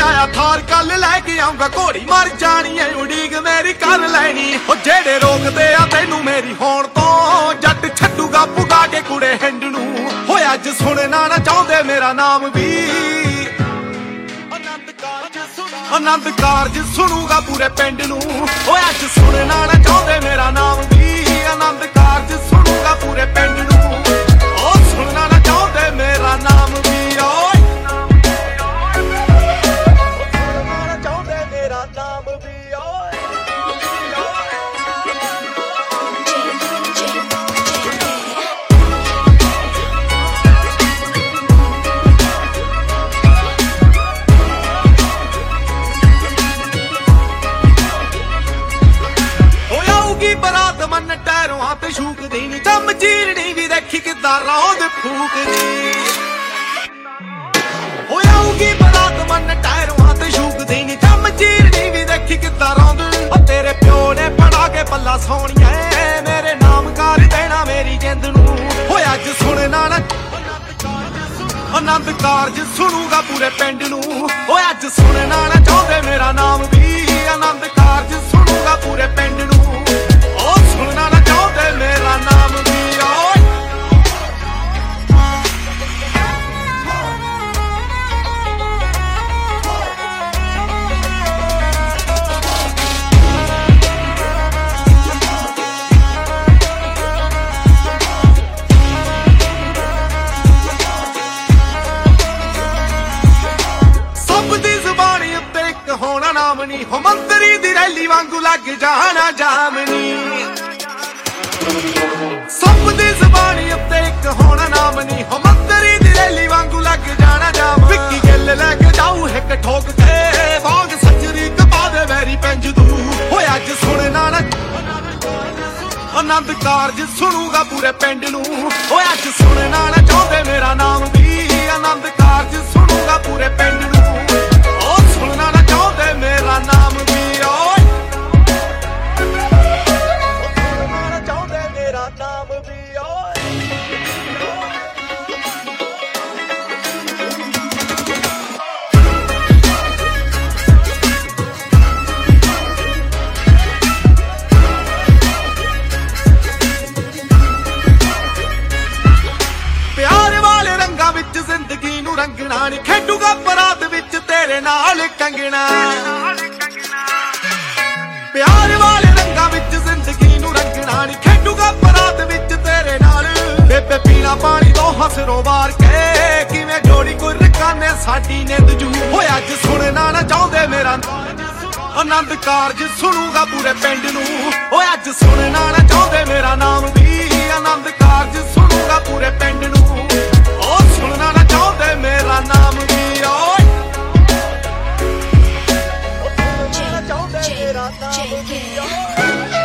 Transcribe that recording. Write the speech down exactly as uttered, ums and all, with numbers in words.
आया थार कल लैके आऊंगा घोड़ी मर जानी है उड़ीक मेरी कर लैनी ओ जेड़े रोकदे आ तैनू मेरी होण तो जट छड्डूगा पुगा के कुड़े हिंड नू हो अज सुनना ना चाहुंदे मेरा नाम भी आनंद कारज सुनूगा पूरे पिंड नू ओ अज सुनना ना चाहुंदे मेरा नाम भी आनंद कारज सुनूगा पूरे पिंड नू ओ सुनना ना चाहुंदे मेरा नाम भी शूकदी नी चम चीरनी भी देखी किदा रौंद फूकदी हो आऊगी बरात मन टायरों ते शूकदी नी चम चीरनी भी देखी किदा रौंद ओ तेरे प्यो ने पड़ा के पल्ला सोनिया मेरे नाम कर देना मेरी जिंद नू हो अज सुनना ना आनंद कारज सुनूगा पूरे पिंड नू हो अज सुनना ना चाहुंदे मेरा नाम भी आनंद कारज सुनूगा पूरे पिंड नू ओ सुनना ना चाहुंदे मेरा नाम भी होना नाम नी हो मंत्री दी रैली वांगू लग जाना जामनी सब दी ज़बानी उत्ते इक होना नाम नी हो मंत्री दी रैली वांगू लग जाना जाम विक्की गिल लेके जाऊ हिक ठोक के बाग सजरी कपा दे मेरी पेंज दू हो अज सुनना ना आनंद कारज सुनूगा पूरे पिंड नू हो अज सुनना ना चाहुंदे मेरा नाम भी आनंद कारज सुनूगा पूरे पिंड नू ओ सुनना ना चाहुंदे मेरा नाम भी ओए सुनना ना चाहुंदे मेरा नाम भी ओए प्यार वाले रंगां विच जिंदगी नू रंगना नी खेडूगा बरात विच तेरे नाल कंगना प्यार वाले रंगां विच जिंदगी नू रंगना नी खेडूगा बरात विच तेरे नाल बेबे पीना पानी दो हसरों वार के किवें जोड़ी कोई रकाने साडी निंद जू हो अज सुनना ना चाहुंदे मेरा आनंद कारज सुनूगा पूरे पिंड नू हो अज सुनना ना चाहुंदे मेरा नाम भी आनंद कारज सुनूगा पूरे पिंड नू ओ सुनना ना चाहुंदे मेरा नाम भी ओए J, J, J, J,